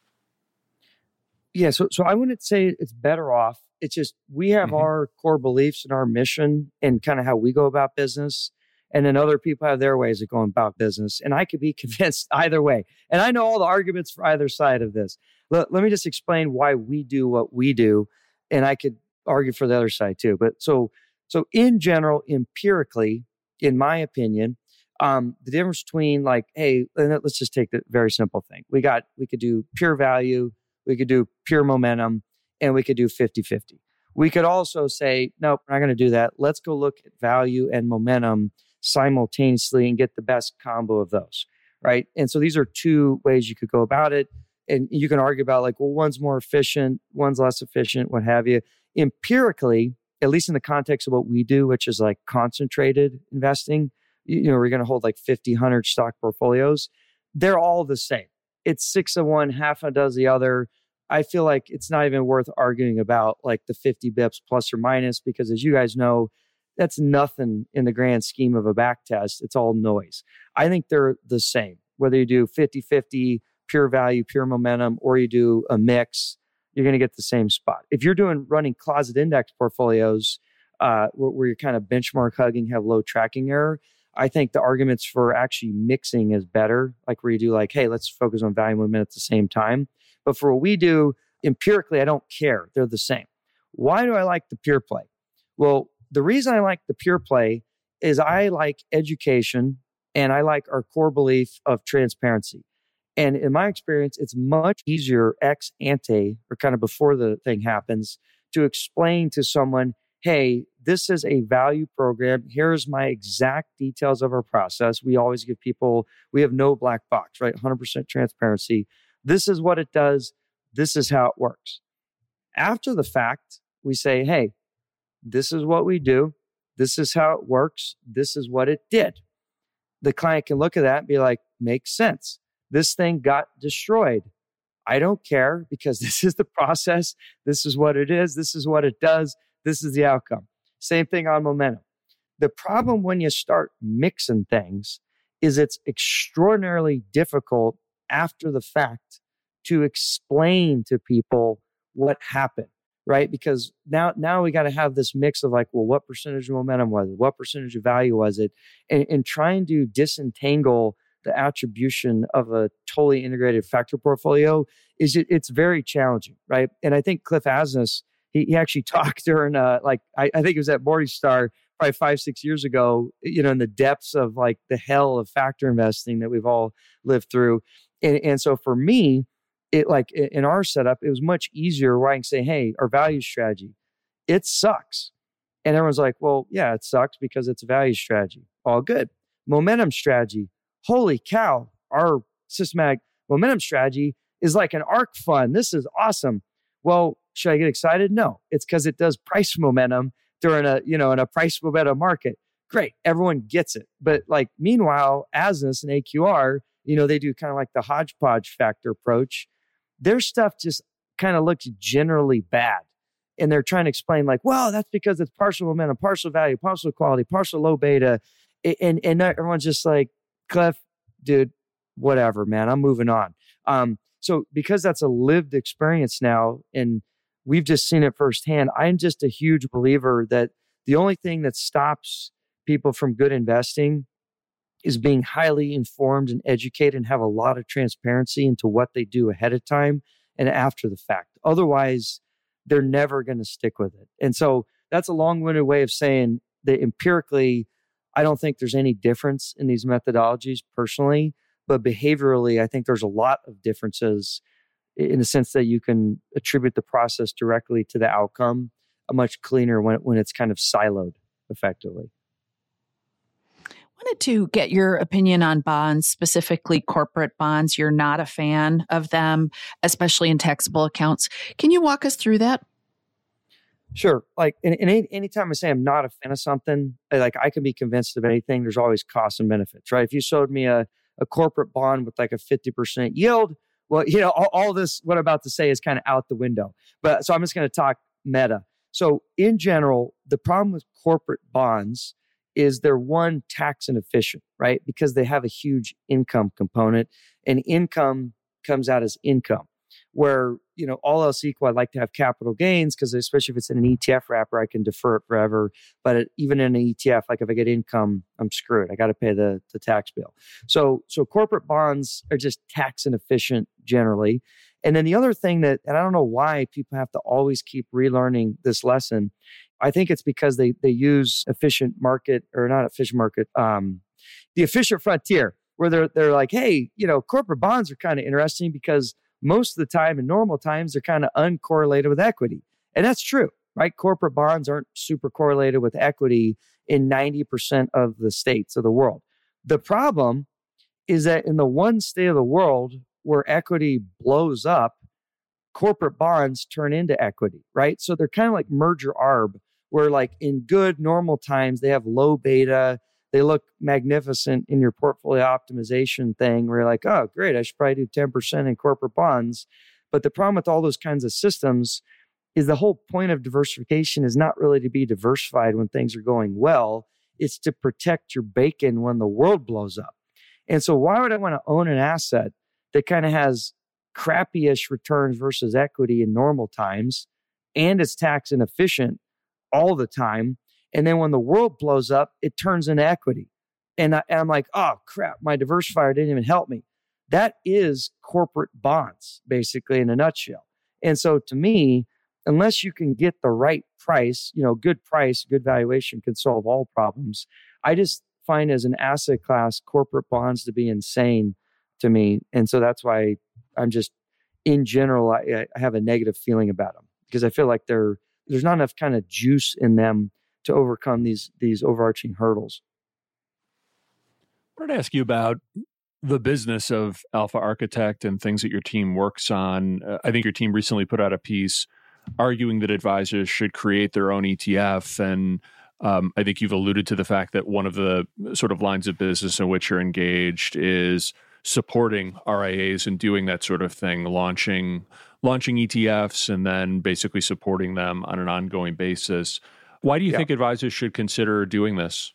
Yeah, so I wouldn't say it's better off. It's just we have our core beliefs and our mission and kind of how we go about business. And then other people have their ways of going about business. And I could be convinced either way. And I know all the arguments for either side of this. Let me just explain why we do what we do. And I could argue for the other side too. But so in general, empirically, in my opinion, the difference between let's just take the very simple thing. We could do pure value, we could do pure momentum, and we could do 50-50. We could also say, nope, we're not going to do that. Let's go look at value and momentum simultaneously and get the best combo of those, right? And so these are two ways you could go about it. And you can argue about one's more efficient, one's less efficient, what have you. Empirically, at least in the context of what we do, which is concentrated investing, we're going to hold 50, 100 stock portfolios. They're all the same. It's 6 of one, half a dozen the other. I feel like it's not even worth arguing about the 50 bips plus or minus, because as you guys know, that's nothing in the grand scheme of a back test. It's all noise. I think they're the same. Whether you do 50-50, pure value, pure momentum, or you do a mix, you're going to get the same spot. If you're running closet index portfolios where you're kind of benchmark hugging, have low tracking error, I think the arguments for actually mixing is better. Where you do hey, let's focus on value and momentum at the same time. But for what we do, empirically, I don't care. They're the same. Why do I like the pure play? Well, the reason I like the pure play is I like education and I like our core belief of transparency. And in my experience, it's much easier ex ante, or kind of before the thing happens, to explain to someone, hey, this is a value program. Here's my exact details of our process. We always give people, we have no black box, right? 100% transparency. This is what it does. This is how it works. After the fact, we say, hey, this is what we do. This is how it works. This is what it did. The client can look at that and be like, makes sense. This thing got destroyed. I don't care, because this is the process. This is what it is. This is what it does. This is the outcome. Same thing on momentum. The problem when you start mixing things is it's extraordinarily difficult after the fact to explain to people what happened, right? Because now we got to have this mix of what percentage of momentum was it? What percentage of value was it? And trying to disentangle the attribution of a totally integrated factor portfolio it's very challenging, right? And I think Cliff Asness, he actually talked during I think it was at Morningstar probably 5-6 years ago, in the depths of the hell of factor investing that we've all lived through. And so for me, it in our setup, it was much easier where I can say, hey, our value strategy, it sucks. And everyone's like, well, yeah, it sucks because it's a value strategy. All good. Momentum strategy. Holy cow. Our systematic momentum strategy is like an ARK fund. This is awesome. Well, should I get excited? No, it's because it does price momentum during in a price momentum market. Great. Everyone gets it. But meanwhile, Asness and AQR, they do kind of the hodgepodge factor approach. Their stuff just kind of looks generally bad. And they're trying to explain well, that's because it's partial momentum, partial value, partial quality, partial low beta. And everyone's just Cliff, dude, whatever, man, I'm moving on. So because that's a lived experience now, and we've just seen it firsthand, I'm just a huge believer that the only thing that stops people from good investing is being highly informed and educated and have a lot of transparency into what they do ahead of time and after the fact. Otherwise, they're never going to stick with it. And so that's a long-winded way of saying that empirically, I don't think there's any difference in these methodologies personally, But behaviorally, I think there's a lot of differences in the sense that you can attribute the process directly to the outcome, a much cleaner when it's kind of siloed effectively. Wanted to get your opinion on bonds, specifically corporate bonds. You're not a fan of them, especially in taxable accounts. Can you walk us through that? Sure. Like, anytime I say I'm not a fan of something, like I can be convinced of anything. There's always costs and benefits, right? If you showed me a corporate bond with like a 50% yield, well, all this, what I'm about to say is kind of out the window. But so I'm just going to talk meta. So in general, the problem with corporate bonds is they're one, tax inefficient, right? Because they have a huge income component, and income comes out as income. Where, all else equal, I'd like to have capital gains because especially if it's in an ETF wrapper, I can defer it forever. But even in an ETF, like if I get income, I'm screwed. I got to pay the tax bill. So corporate bonds are just tax inefficient generally. And then the other thing and I don't know why people have to always keep relearning this lesson. I think it's because they use the efficient frontier, where they're like, hey, corporate bonds are kind of interesting because most of the time in normal times, they're kind of uncorrelated with equity. And that's true, right? Corporate bonds aren't super correlated with equity in 90% of the states of the world. The problem is that in the one state of the world where equity blows up, corporate bonds turn into equity, right? So they're kind of like merger arb, where like in good normal times, they have low beta. They look magnificent in your portfolio optimization thing where you're like, oh, great, I should probably do 10% in corporate bonds. But the problem with all those kinds of systems is the whole point of diversification is not really to be diversified when things are going well. It's to protect your bacon when the world blows up. And so why would I want to own an asset that kind of has crappy-ish returns versus equity in normal times, and it's tax inefficient all the time? And then when the world blows up, it turns into equity. And I'm like, oh, crap, my diversifier didn't even help me. That is corporate bonds, basically, in a nutshell. And so to me, unless you can get the right price, good valuation can solve all problems. I just find as an asset class, corporate bonds to be insane to me. And so that's why I'm just, in general, I have a negative feeling about them because I feel like there's not enough kind of juice in them to overcome these overarching hurdles. I wanted to ask you about the business of Alpha Architect and things that your team works on. I think your team recently put out a piece arguing that advisors should create their own ETF. And I think you've alluded to the fact that one of the sort of lines of business in which you're engaged is supporting RIAs and doing that sort of thing, launching ETFs and then basically supporting them on an ongoing basis. Why do you think advisors should consider doing this?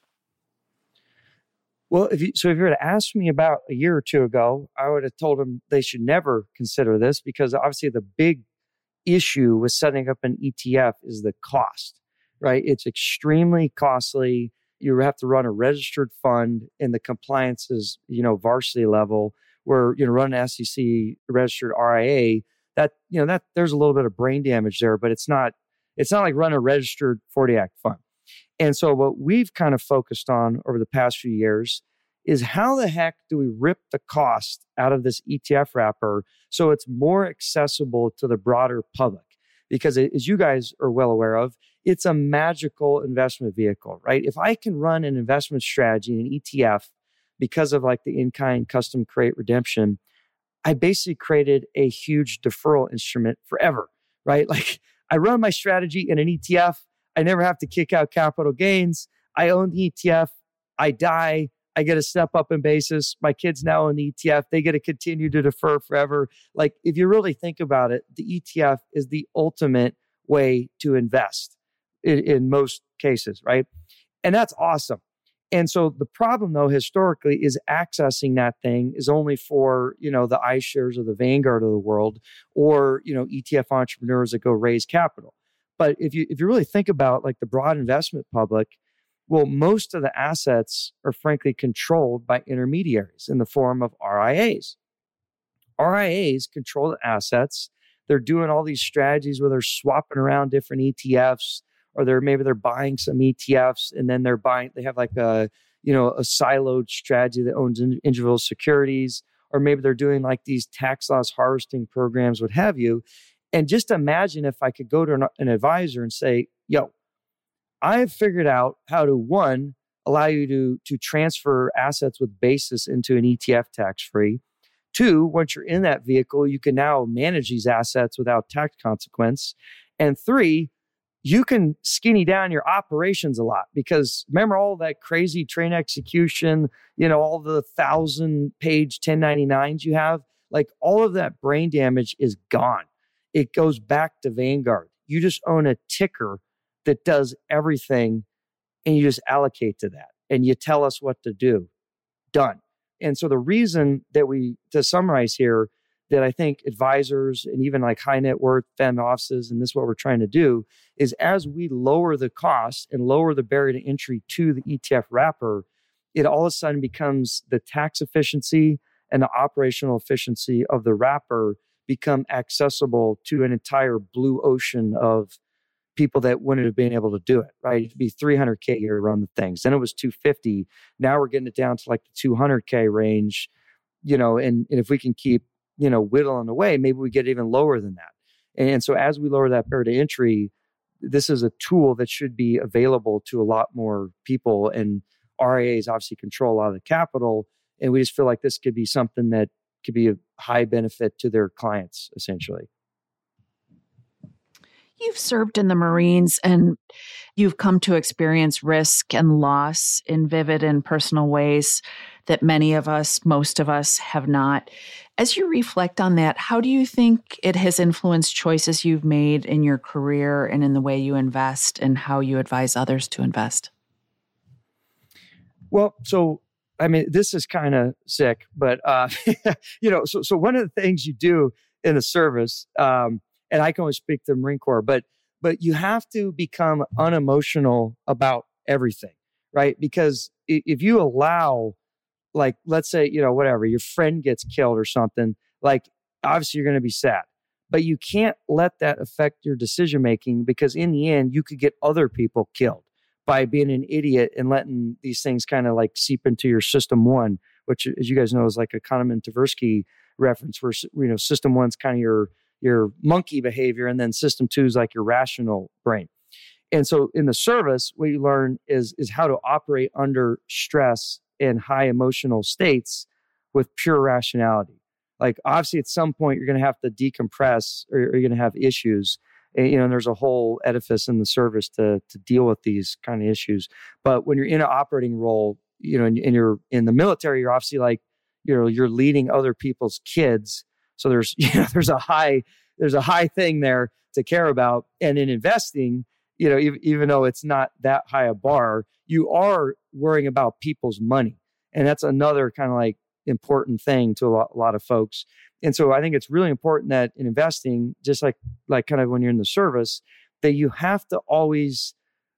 Well, if you were to ask me about a year or two ago, I would have told them they should never consider this because obviously the big issue with setting up an ETF is the cost, right? It's extremely costly. You have to run a registered fund and the compliance is, varsity level where, run an SEC registered RIA that there's a little bit of brain damage there, but it's not like run a registered 40 Act fund. And so what we've kind of focused on over the past few years is how the heck do we rip the cost out of this ETF wrapper so it's more accessible to the broader public? Because as you guys are well aware of, it's a magical investment vehicle, right? If I can run an investment strategy in an ETF because of like the in-kind custom create redemption, I basically created a huge deferral instrument forever, right? Like I run my strategy in an ETF. I never have to kick out capital gains. I own the ETF. I die. I get a step up in basis. My kids now own the ETF. They get to continue to defer forever. Like if you really think about it, the ETF is the ultimate way to invest in most cases, right? And that's awesome. And so the problem though, historically, is accessing that thing is only for, the iShares or the Vanguard of the world or, ETF entrepreneurs that go raise capital. But if you really think about like the broad investment public, well, most of the assets are frankly controlled by intermediaries in the form of RIAs. RIAs control the assets. They're doing all these strategies where they're swapping around different ETFs, or they're buying some ETFs and then they have like a a siloed strategy that owns individual securities, or maybe they're doing like these tax loss harvesting programs, what have you. And just imagine if I could go to an advisor and say, yo, I have figured out how to, one, allow you to transfer assets with basis into an ETF tax-free. Two, once you're in that vehicle, you can now manage these assets without tax consequence. And three, you can skinny down your operations a lot, because remember all that crazy train execution, all the 1,000-page 1099s you have, like all of that brain damage is gone. It goes back to Vanguard. You just own a ticker that does everything, and you just allocate to that, and you tell us what to do. Done. And so the reason that to summarize here, that I think advisors and even like high net worth family offices, and this is what we're trying to do, is as we lower the cost and lower the barrier to entry to the ETF wrapper, it all of a sudden becomes the tax efficiency and the operational efficiency of the wrapper become accessible to an entire blue ocean of people that wouldn't have been able to do it, right? It'd be $300K a year to run the things. Then it was $250. Now we're getting it down to like the $200K range, and if we can keep, whittling away, maybe we get even lower than that. And so as we lower that barrier to entry, this is a tool that should be available to a lot more people. And RIAs obviously control a lot of the capital. And we just feel like this could be something that could be a high benefit to their clients, essentially. You've served in the Marines and you've come to experience risk and loss in vivid and personal ways that most of us have not. As you reflect on that, how do you think it has influenced choices you've made in your career and in the way you invest and how you advise others to invest? Well, so, this is kind of sick, but, so one of the things you do in the service, and I can only speak to the Marine Corps, but you have to become unemotional about everything, right? Because if you allow, like, let's say, whatever, your friend gets killed or something, like, obviously you're going to be sad, but you can't let that affect your decision-making, because in the end, you could get other people killed by being an idiot and letting these things kind of like seep into your system one, which, as you guys know, is like a Kahneman Tversky reference, where, system one's kind of your monkey behavior, and then system two is like your rational brain. And so in the service, what you learn is how to operate under stress and high emotional states with pure rationality. Like, obviously at some point you're going to have to decompress, or you're going to have issues, and there's a whole edifice in the service to deal with these kind of issues. But when you're in an operating role, and you're in the military, you're obviously like, you're leading other people's kids. So there's a high thing there to care about. And in investing, even though it's not that high a bar, you are worrying about people's money. And that's another kind of like important thing to a lot of folks. And so I think it's really important that in investing, just like kind of when you're in the service, that you have to always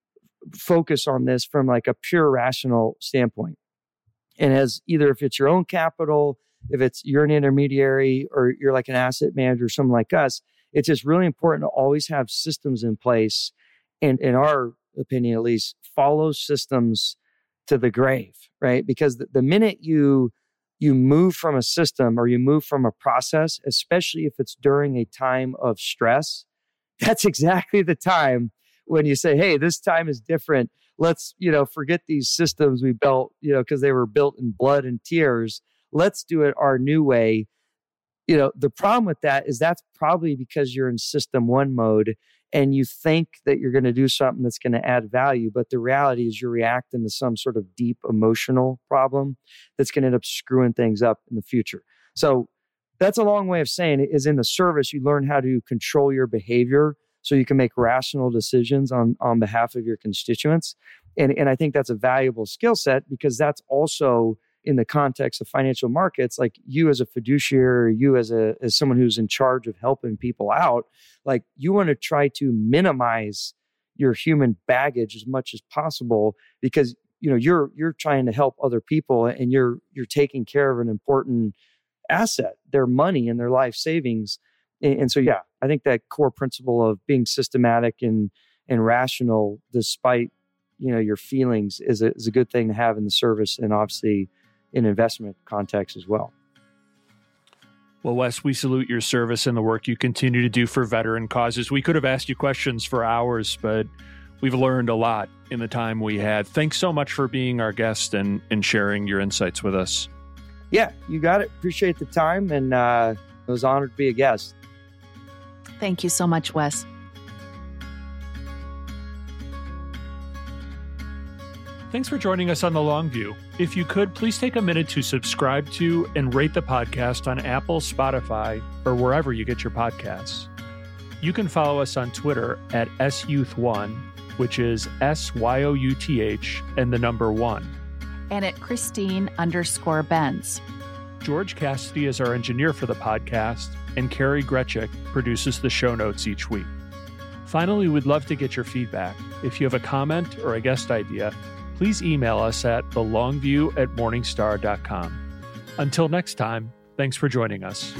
focus on this from like a pure rational standpoint. And as either if it's your own capital, if you're an intermediary, or you're like an asset manager, someone like us, it's just really important to always have systems in place. And in our opinion, at least, follow systems to the grave, right? Because the minute you move from a system, or you move from a process, especially if it's during a time of stress, that's exactly the time when you say, hey, this time is different. Let's, forget these systems we built, because they were built in blood and tears. Let's do it our new way. The problem with that is that's probably because you're in system one mode and you think that you're going to do something that's going to add value. But the reality is you're reacting to some sort of deep emotional problem that's going to end up screwing things up in the future. So that's a long way of saying it, is in the service, you learn how to control your behavior so you can make rational decisions on behalf of your constituents. And I think that's a valuable skill set, because that's also in the context of financial markets, like you as a fiduciary, you as someone who's in charge of helping people out, like you want to try to minimize your human baggage as much as possible, because you're trying to help other people, and you're taking care of an important asset, their money and their life savings. And so, yeah, I think that core principle of being systematic and rational, despite your feelings is a good thing to have in the service, and obviously in investment context as well. Well, Wes, we salute your service and the work you continue to do for veteran causes. We could have asked you questions for hours, but we've learned a lot in the time we had. Thanks so much for being our guest and sharing your insights with us. Yeah, you got it. Appreciate the time, and it was honored to be a guest. Thank you so much, Wes. Thanks for joining us on The Long View. If you could, please take a minute to subscribe to and rate the podcast on Apple, Spotify, or wherever you get your podcasts. You can follow us on Twitter at SYouth1, which is SYOUTH and the number 1. And at Christine_Benz. George Cassidy is our engineer for the podcast, and Carrie Gretchick produces the show notes each week. Finally, we'd love to get your feedback. If you have a comment or a guest idea, please email us at thelongview@morningstar.com. Until next time, thanks for joining us.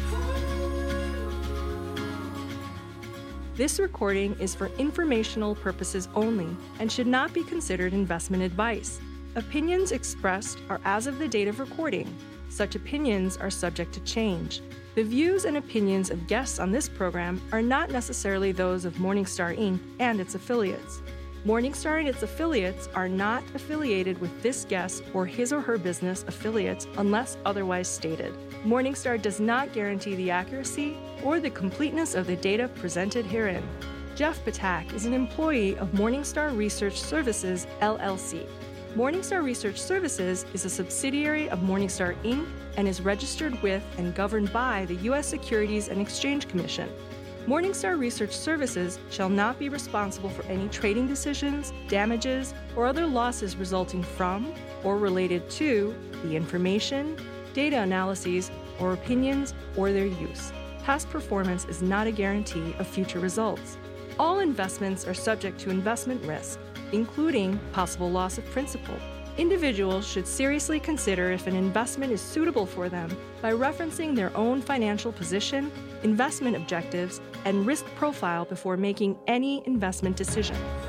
This recording is for informational purposes only and should not be considered investment advice. Opinions expressed are as of the date of recording. Such opinions are subject to change. The views and opinions of guests on this program are not necessarily those of Morningstar Inc. and its affiliates. Morningstar and its affiliates are not affiliated with this guest or his or her business affiliates unless otherwise stated. Morningstar does not guarantee the accuracy or the completeness of the data presented herein. Jeff Patak is an employee of Morningstar Research Services, LLC. Morningstar Research Services is a subsidiary of Morningstar Inc. and is registered with and governed by the U.S. Securities and Exchange Commission. Morningstar Research Services shall not be responsible for any trading decisions, damages, or other losses resulting from or related to the information, data analyses, or opinions, or their use. Past performance is not a guarantee of future results. All investments are subject to investment risk, including possible loss of principal. Individuals should seriously consider if an investment is suitable for them by referencing their own financial position, investment objectives, and risk profile before making any investment decision.